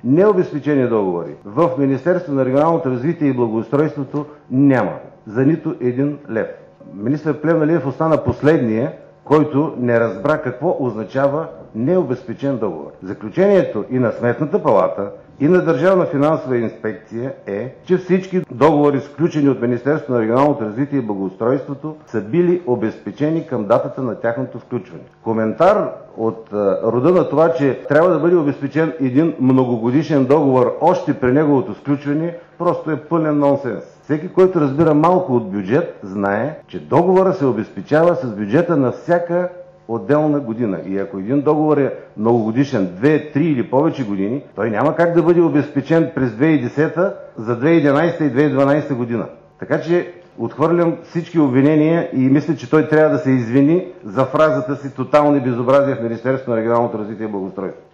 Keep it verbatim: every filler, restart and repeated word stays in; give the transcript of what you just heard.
необезпечени договори в Министерството на регионалното развитие и благоустройството няма за нито един лев. Министър Плевнелиев остана последния, който не разбра какво означава необезпечен договор. Заключението и на Сметната палата, и на Държавна финансова инспекция е, че всички договори, сключени от Министерството на регионалното развитие и благоустройството, са били обезпечени към датата на тяхното сключване. Коментар от рода на това, че трябва да бъде обезпечен един многогодишен договор още при неговото сключване, просто е пълен нонсенс. Всеки, който разбира малко от бюджет, знае, че договора се обезпечава с бюджета на всяка отделна година. И ако един договор е многогодишен, две, три или повече години, той няма как да бъде обезпечен през две хиляди и десета за две хиляди и единадесета и две хиляди и дванадесета година. Така че отхвърлям всички обвинения и мисля, че той трябва да се извини за фразата си "тотални безобразия в Министерството на регионалното развитие и благоустройство".